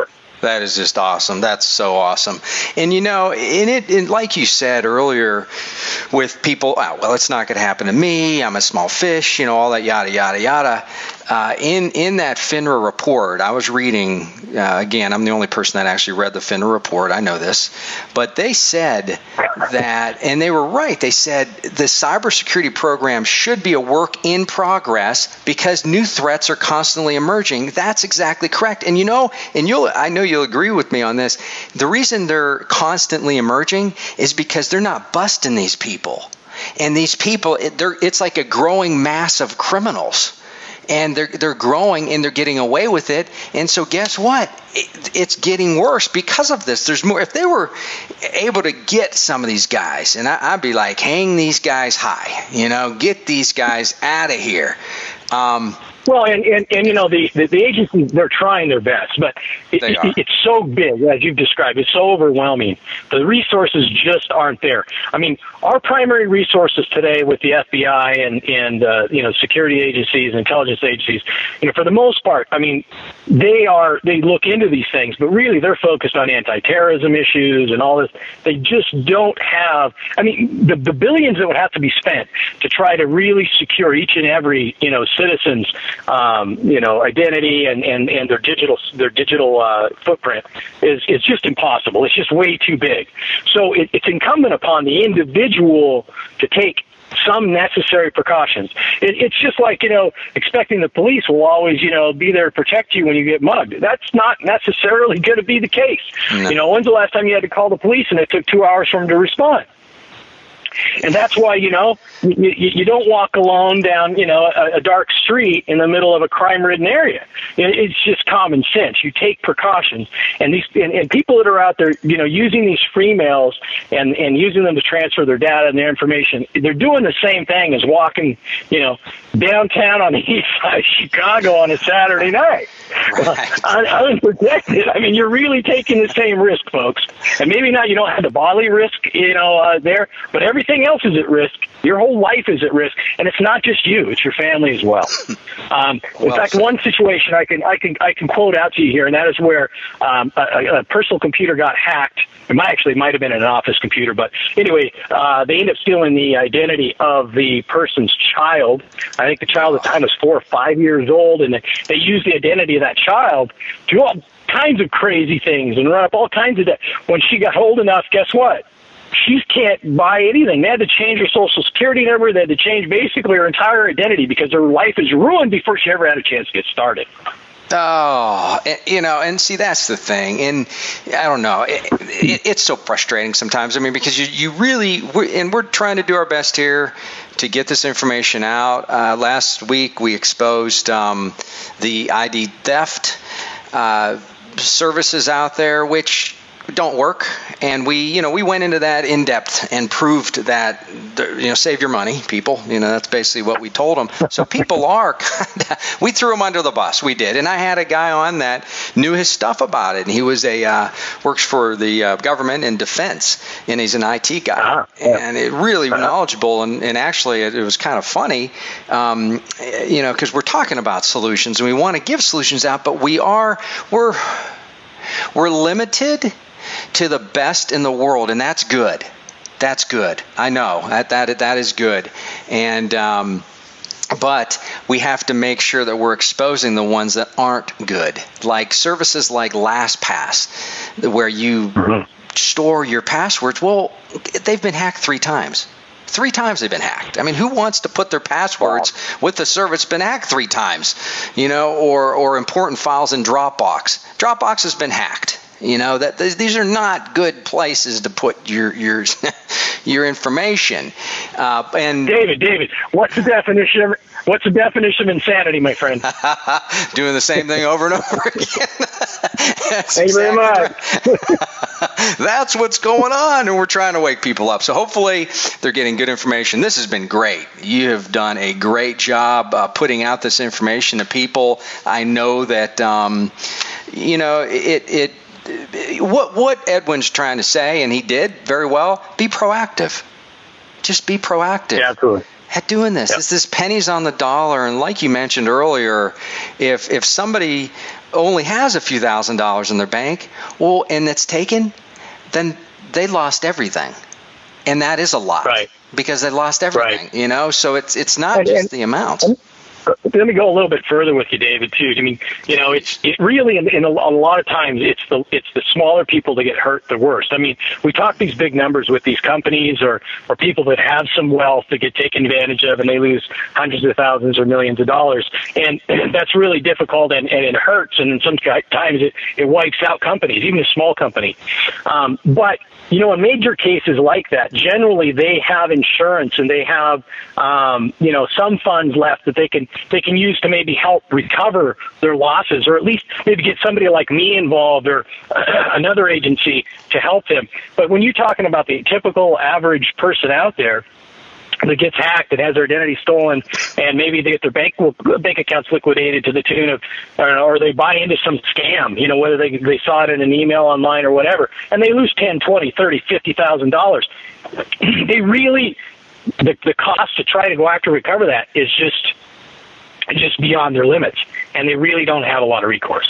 Speaker 1: That is just awesome. That's so awesome. And, you know, in it, in, like you said earlier, with people, oh, well, it's not going to happen to me. I'm a small fish, you know, all that yada, yada, yada. Uh, in, in that FINRA report, I was reading, uh, again, I'm the only person that actually read the FINRA report. I know this. But they said that, and they were right, they said the cybersecurity program should be a work in progress because new threats are constantly emerging. That's exactly correct. And, you know, and you'll, I know you'll agree with me on this. The reason they're constantly emerging is because they're not busting these people. And these people, it, they're, it's like a growing mass of criminals. And they're they're growing and they're getting away with it. And so guess what? It, it's getting worse because of this. There's more. If they were able to get some of these guys, and I, I'd be like, hang these guys high, you know, get these guys out of here. Um,
Speaker 3: Well, and, and, and you know, the, the, the agencies, they're trying their best, but it, it, it's so big, as you've described. It's so overwhelming. The resources just aren't there. I mean, our primary resources today with the F B I and, and uh, you know, security agencies, intelligence agencies, you know, for the most part, I mean, they are, they look into these things, but really they're focused on anti-terrorism issues and all this. They just don't have, I mean, the, the billions that would have to be spent to try to really secure each and every, you know, citizen's Um, you know, identity and, and, and their digital their digital uh, footprint is is just impossible. It's just way too big. So it, it's incumbent upon the individual to take some necessary precautions. It, it's just like, you know, expecting the police will always, you know, be there to protect you when you get mugged. That's not necessarily going to be the case. No. You know, when's the last time you had to call the police and it took two hours for them to respond? And that's why, you know, you, you don't walk alone down, you know, a, a dark street in the middle of a crime-ridden area. It's just common sense. You take precautions. And these and, and people that are out there, you know, using these free mails and, and using them to transfer their data and their information, they're doing the same thing as walking, you know, downtown on the east side of Chicago on a Saturday night. Right. Unprotected. I mean, you're really taking the same risk, folks. And maybe not, you don't have the bodily risk, you know, uh, there, but everything else is at risk. Your whole life is at risk, and it's not just you; it's your family as well. Um, in well, fact, so. one situation I can I can I can quote out to you here, and that is where um, a, a personal computer got hacked. It might actually might have been an office computer, but anyway, uh, they ended up stealing the identity of the person's child. I think the child at the time was four or five years old, and they, they used the identity of that child to do all kinds of crazy things and run up all kinds of. De- when she got old enough, guess what? She can't buy anything. They had to change her social security number. They had to change basically her entire identity because her life is ruined before she ever had a chance to get started.
Speaker 1: Oh, you know, and see, that's the thing. And I don't know, it, it, it's so frustrating sometimes. I mean, because you, you really, we're, and we're trying to do our best here to get this information out. Uh, last week, we exposed um, the I D theft uh, services out there, which don't work, and we, you know, we went into that in depth and proved that, you know, save your money, people. You know, that's basically what we told them. So people are, we threw them under the bus. We did, and I had a guy on that knew his stuff about it, and he was a uh, works for the uh, government in defense, and he's an I T guy, uh-huh. and it really uh-huh. knowledgeable, and, and actually it, it was kind of funny, um, you know, because we're talking about solutions, and we want to give solutions out, but we are we're we're limited to the best in the world, and that's good. That's good. I know that that that is good, and um, but we have to make sure that we're exposing the ones that aren't good, like services like LastPass, where you mm-hmm. store your passwords. Well, they've been hacked three times. Three times they've been hacked. I mean, who wants to put their passwords with the server that's been hacked three times? You know, or or important files in Dropbox. Dropbox has been hacked. You know, that these are not good places to put your your your information. Uh, and
Speaker 3: David, David, what's the definition of what's the definition of insanity, my friend?
Speaker 1: Doing the same thing over and over again.
Speaker 3: Thank you very much.
Speaker 1: Right. That's what's going on, and we're trying to wake people up. So hopefully they're getting good information. This has been great. You have done a great job uh, putting out this information to people. I know that um, you know it it. What what Edwin's trying to say, and he did very well, be proactive. Just be proactive.
Speaker 3: Yeah, absolutely.
Speaker 1: at doing this.
Speaker 3: Yep.
Speaker 1: This is pennies on the dollar. And like you mentioned earlier, if if somebody only has a few thousand dollars in their bank, well, and it's taken, then they lost everything. And that is a lot.
Speaker 3: Right.
Speaker 1: Because they lost everything,
Speaker 3: right.
Speaker 1: you know? So it's it's not
Speaker 3: and,
Speaker 1: just
Speaker 3: and,
Speaker 1: the amount.
Speaker 3: And, let me go a little bit further with you, David, too. I mean, you know, it's it really, in, in a, a lot of times, it's the it's the smaller people that get hurt the worst. I mean, we talk these big numbers with these companies or, or people that have some wealth that get taken advantage of, and they lose hundreds of thousands or millions of dollars. And, and that's really difficult, and, and it hurts, and in some times it, it wipes out companies, even a small company. Um, but, you know, in major cases like that, generally they have insurance and they have, um, you know, some funds left that they can they can use to maybe help recover their losses, or at least maybe get somebody like me involved or uh, another agency to help them. But when you're talking about the typical average person out there that gets hacked, that has their identity stolen, and maybe they get their bank bank accounts liquidated to the tune of, or, or they buy into some scam, you know, whether they they saw it in an email online or whatever, and they lose ten, twenty, thirty, fifty thousand dollars. They really, the the cost to try to go after recover that is just just beyond their limits, and they really don't have a lot of recourse.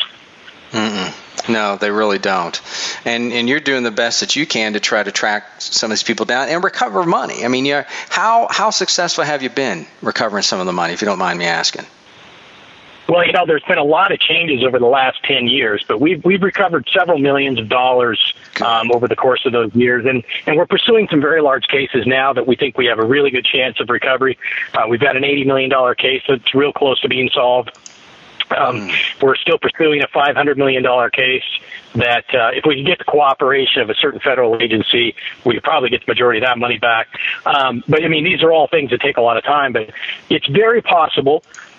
Speaker 1: Mm-mm. No, they really don't. And and you're doing the best that you can to try to track some of these people down and recover money. I mean, you're, how how successful have you been recovering some of the money, if you don't mind me asking?
Speaker 3: Well, you know, there's been a lot of changes over the last ten years, but we've we've recovered several millions of dollars um, over the course of those years, and, and we're pursuing some very large cases now that we think we have a really good chance of recovery. Uh, we've got an eighty million dollars case that's real close to being solved. Um, mm. We're still pursuing a five hundred million dollars case that uh, if we can get the cooperation of a certain federal agency, we could probably get the majority of that money back. Um, but, I mean, these are all things that take a lot of time, but it's very possible.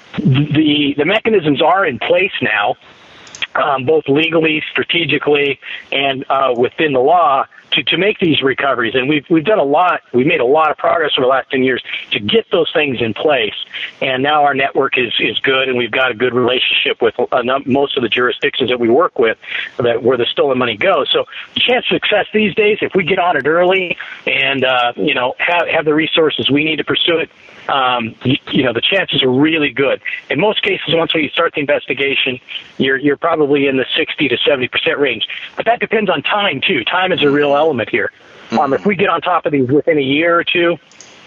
Speaker 3: The the mechanisms are in place now, um, both legally, strategically, and uh, within the law to, to make these recoveries. And we've we've done a lot. We've made a lot of progress over the last ten years to get those things in place. And now our network is, is good, and we've got a good relationship with uh, most of the jurisdictions that we work with, that where the stolen money goes. So the chance of success these days, if we get on it early and uh, you know have have the resources we need to pursue it, Um, you, you know, the chances are really good. In most cases, once we start the investigation, you're you're probably in the sixty to seventy percent range. But that depends on time, too. Time is a real element here. Um, if we get on top of these within a year or two,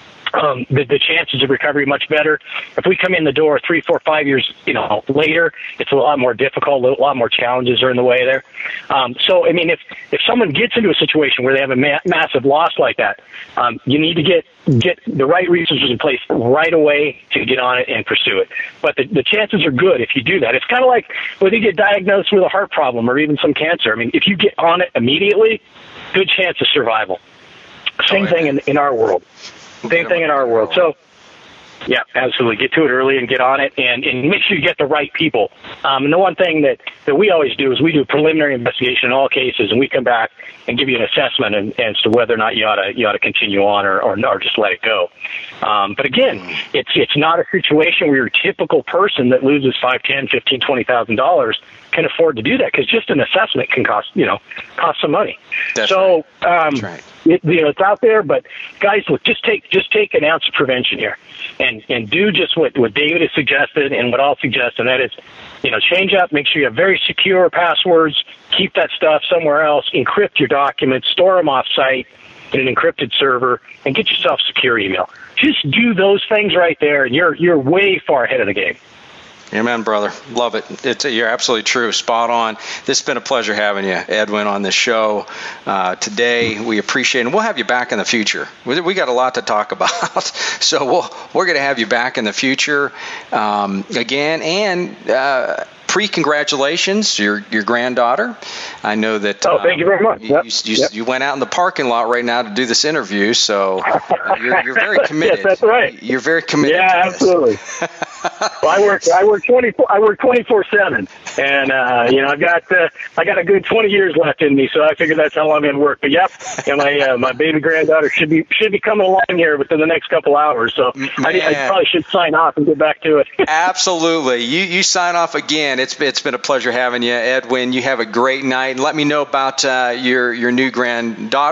Speaker 3: um, the, the chances of recovery much better. If we come in the door three, four, five years, you know, later, it's a lot more difficult. A lot more challenges are in the way there. Um, so, I mean, if if someone gets into a situation where they have a ma- massive loss like that, um, you need to get get the right resources in place right away to get on it and pursue it. But the, the chances are good if you do that. It's kind of like whether you get diagnosed with a heart problem or even some cancer. I mean, if you get on it immediately, good chance of survival. Same thing in, in our world. Same thing in our world. So, yeah, absolutely. Get to it early and get on it, and, and make sure you get the right people. Um, and the one thing that, that we always do is we do a preliminary investigation in all cases, and we come back and give you an assessment and, as to whether or not you ought to you ought to continue on or, or, or just let it go. Um, but again, it's it's not a situation where your typical person that loses five, ten, fifteen, twenty thousand dollars can afford to do that, because just an assessment can cost you know cost some money.
Speaker 1: That's
Speaker 3: so.
Speaker 1: Right.
Speaker 3: Um,
Speaker 1: That's right.
Speaker 3: It, you know, it's out there, but guys, look, just take just take an ounce of prevention here, and and do just what, what David has suggested and what I'll suggest, and that is, you know, change up, make sure you have very secure passwords, keep that stuff somewhere else, encrypt your documents, store them off-site in an encrypted server, and get yourself secure email. Just do those things right there, and you're you're way far ahead of the game.
Speaker 1: Amen, brother. Love it. It's, you're absolutely true. Spot on. This has been a pleasure having you, Edwin, on this show uh, today. We appreciate it. And we'll have you back in the future. We, we got a lot to talk about. So we'll, we're going to have you back in the future um, again. And uh, pre-congratulations, your your granddaughter. I know that.
Speaker 3: Oh, thank you very much.
Speaker 1: You,
Speaker 3: yep.
Speaker 1: you,
Speaker 3: Yep.
Speaker 1: you went out in the parking lot right now to do this interview, so you're, you're very committed.
Speaker 3: Yes, that's right.
Speaker 1: You're very committed.
Speaker 3: Yeah,
Speaker 1: to
Speaker 3: absolutely. Well, I work. I work twenty-four. I work twenty-four seven, and uh, you know, I've got uh, I got a good twenty years left in me, so I figured that's how long I'm going to work. But yep, and my uh, my baby granddaughter should be should be coming along here within the next couple hours. So I, I probably should sign off and get back to it.
Speaker 1: Absolutely. You you sign off again. It's it's been a pleasure having you, Edwin. You have a great night. And let me know about uh, your your new granddaughter.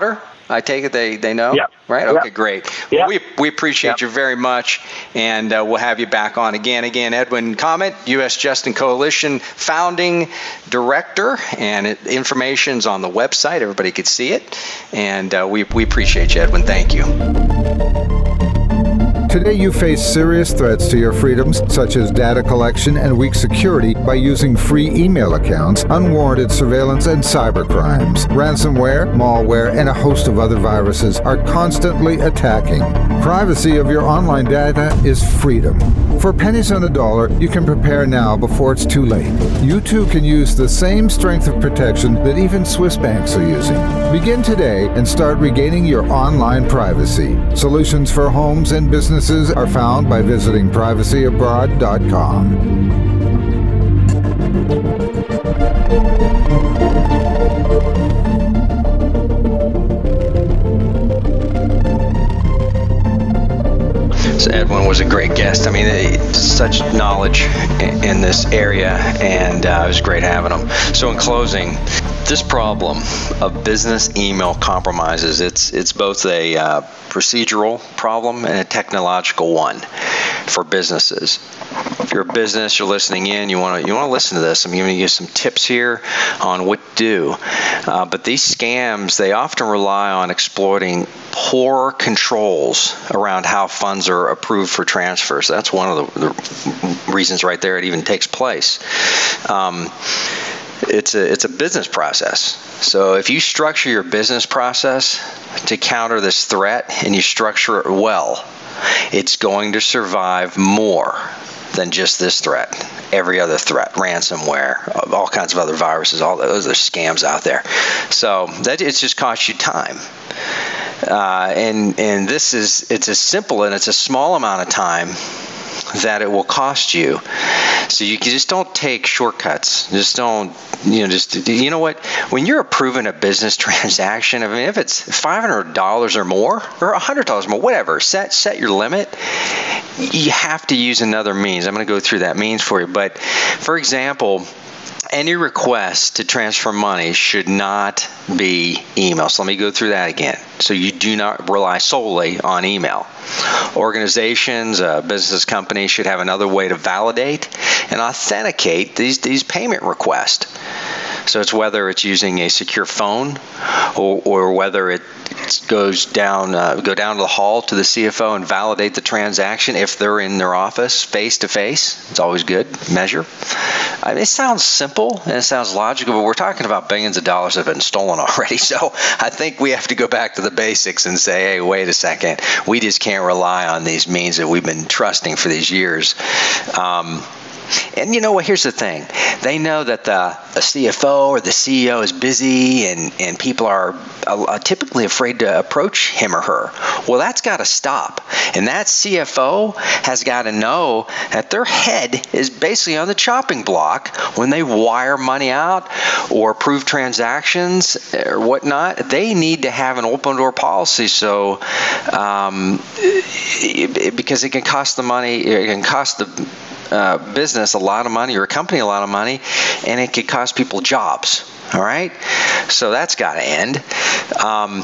Speaker 1: I take it they, they know?
Speaker 3: Yeah.
Speaker 1: Right? Okay, yeah. Great.
Speaker 3: Yeah.
Speaker 1: Well, we we appreciate
Speaker 3: yeah.
Speaker 1: you very much, and uh, we'll have you back on again. Again, Edwin Comet, U S Justin Coalition founding director, and it, information's on the website. Everybody could see it, and uh, we, we appreciate you, Edwin. Thank you.
Speaker 5: Today you face serious threats to your freedoms, such as data collection and weak security by using free email accounts, unwarranted surveillance, and cybercrimes. Ransomware, malware, and a host of other viruses are constantly attacking. Privacy of your online data is freedom. For pennies on a dollar, you can prepare now before it's too late. You too can use the same strength of protection that even Swiss banks are using. Begin today and start regaining your online privacy. Solutions for homes and businesses are found by visiting privacy abroad dot com.
Speaker 1: So Edwin was a great guest. I mean, such knowledge in this area, and uh, it was great having him. So in closing, this problem of business email compromises, it's it's both a uh, procedural problem and a technological one for businesses. If you're a business, you're listening in, you want to you want to listen to this. I'm giving you some tips here on what to do. Uh, but these scams, they often rely on exploiting poor controls around how funds are approved for transfers. That's one of the, the reasons right there it even takes place. Um, It's a it's a business process. So if you structure your business process to counter this threat and you structure it well, it's going to survive more than just this threat. Every other threat, ransomware, all kinds of other viruses, all those are scams out there. So that it's just costs you time. Uh, and and this is it's as simple and it's a small amount of time that it will cost you. So you just don't take shortcuts. Just don't, you know, just, you know what? When you're approving a business transaction, I mean, if it's five hundred dollars or more, or one hundred dollars or more, whatever, set set your limit. You have to use another means. I'm going to go through that means for you. But, for example, any request to transfer money should not be email. So let me go through that again. So you do not rely solely on email. Organizations, uh, business companies should have another way to validate and authenticate these, these payment requests. So it's whether it's using a secure phone or, or whether it goes down, uh, go down to the hall to the C F O and validate the transaction if they're in their office face to face. It's always good measure. I mean, it sounds simple and it sounds logical, but we're talking about billions of dollars that have been stolen already. So I think we have to go back to the basics and say, hey, wait a second. We just can't rely on these means that we've been trusting for these years. Um, And you know what? Here's the thing. They know that the, the C F O or the C E O is busy and, and people are uh, typically afraid to approach him or her. Well, that's got to stop. And that C F O has got to know that their head is basically on the chopping block when they wire money out or approve transactions or whatnot. They need to have an open door policy. So um, it, it, because it can cost the money, it can cost the Uh, business a lot of money or a company a lot of money, and it could cost people jobs. All right, so that's got to end. Um,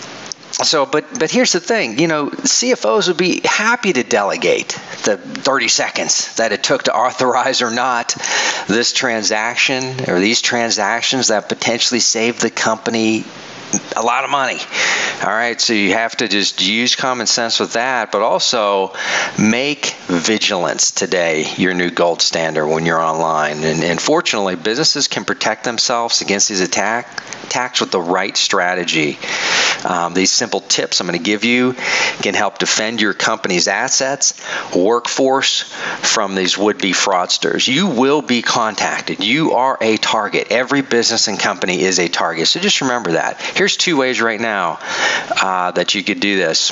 Speaker 1: so, but but here's the thing. You know, C F Os would be happy to delegate the thirty seconds that it took to authorize or not this transaction or these transactions that potentially saved the company a lot of money. All right, so you have to just use common sense with that, but also make vigilance today your new gold standard when you're online. And, and fortunately, businesses can protect themselves against these attack, attacks with the right strategy. Um, these simple tips I'm going to give you can help defend your company's assets, workforce from these would-be fraudsters. You will be contacted. You are a target. Every business and company is a target. So just remember that. Here's two ways right now uh, that you could do this.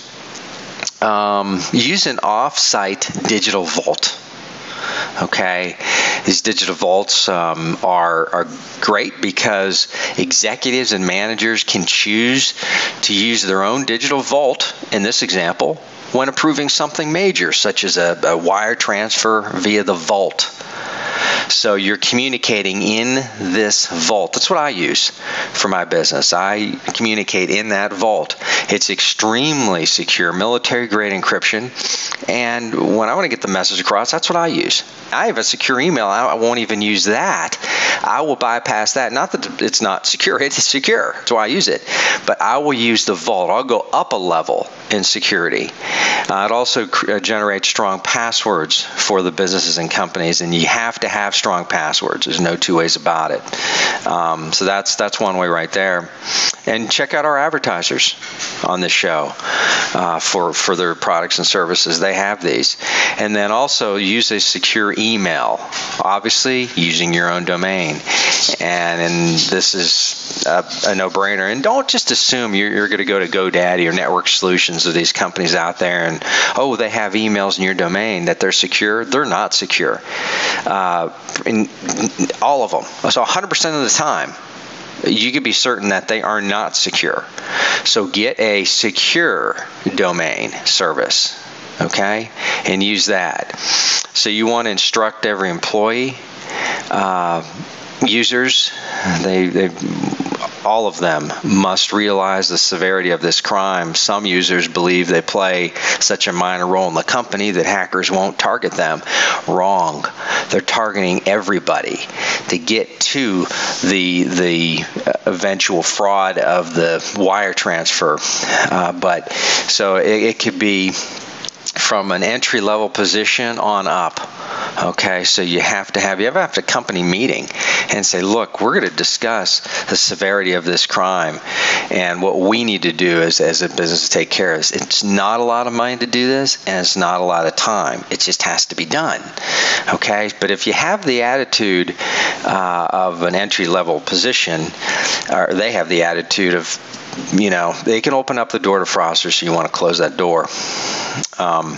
Speaker 1: Um, use an off-site digital vault. Okay, these digital vaults um, are are great because executives and managers can choose to use their own digital vault, in this example, when approving something major, such as a, a wire transfer via the vault. So you're communicating in this vault. That's what I use for my business. I communicate in that vault. It's extremely secure, military-grade encryption. And when I want to get the message across, that's what I use. I have a secure email. I won't even use that. I will bypass that. Not that it's not secure. It's secure. That's why I use it. But I will use the vault. I'll go up a level in security. Uh, it also cr- generates strong passwords for the businesses and companies, and you have to have strong passwords. There's no two ways about it. Um, so that's that's one way right there. And check out our advertisers on this show uh, for, for their products and services. They have these. And then also use a secure email, obviously using your own domain. And, and this is a, a no-brainer. And don't just assume you're, you're going to go to GoDaddy or Network Solutions or these companies out there and, oh, they have emails in your domain that they're secure. They're not secure. Uh, in, in all of them. So one hundred percent of the time, you can be certain that they are not secure. So get a secure domain service, okay, and use that. So you want to instruct every employee, uh, users, they, they, all of them must realize the severity of this crime. Some users believe they play such a minor role in the company that hackers won't target them. Wrong. They're targeting everybody to get to the the eventual fraud of the wire transfer. Uh, but so it, it could be from an entry-level position on up. Okay, so you have to have, you ever have a company meeting and say, look, we're going to discuss the severity of this crime and what we need to do as, as a business to take care of this. It's not a lot of money to do this, and it's not a lot of time. It just has to be done. Okay, but if you have the attitude uh, of an entry-level position, or they have the attitude of, you know, they can open up the door to fraudsters, so you want to close that door. Um,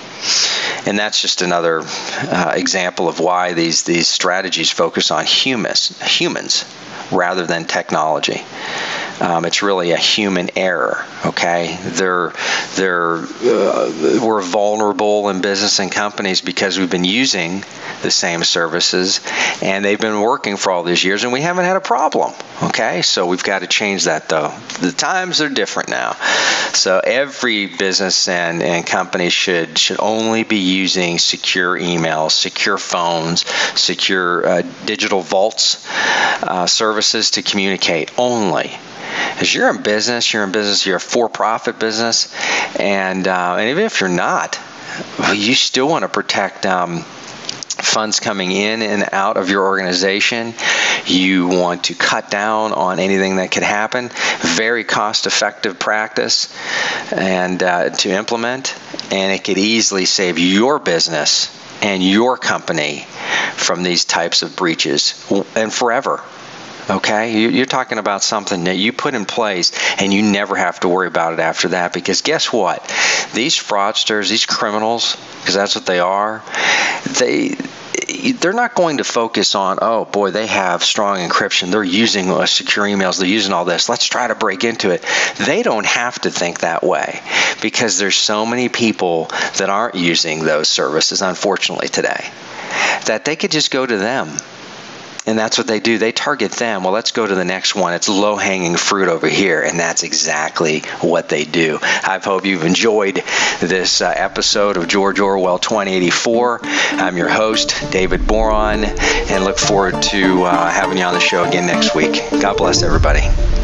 Speaker 1: and that's just another uh, example of why these these strategies focus on humans, humans rather than technology. Um, it's really a human error. Okay, they're they're uh, we're vulnerable in business and companies because we've been using the same services, and they've been working for all these years, and we haven't had a problem. Okay, so we've got to change that, though. The times are different now. So every business and, and company should should only be using secure emails, secure phones, secure uh, digital vaults uh, services to communicate only. Because you're in business, you're in business, you're a for-profit business, and uh, and even if you're not, well, you still want to protect um, funds coming in and out of your organization. You want to cut down on anything that could happen. Very cost-effective practice and uh, to implement, and it could easily save your business and your company from these types of breaches and forever. Okay, you're talking about something that you put in place and you never have to worry about it after that, because guess what? These fraudsters, these criminals, because that's what they are, they they're not going to focus on, oh boy, they have strong encryption, they're using uh, secure emails, they're using all this, let's try to break into it. They don't have to think that way, because there's so many people that aren't using those services, unfortunately, today, that they could just go to them. And that's what they do. They target them. Well, let's go to the next one. It's low-hanging fruit over here, and that's exactly what they do. I hope you've enjoyed this uh, episode of George Orwell twenty eighty-four. I'm your host, David Boron, and look forward to uh, having you on the show again next week. God bless everybody.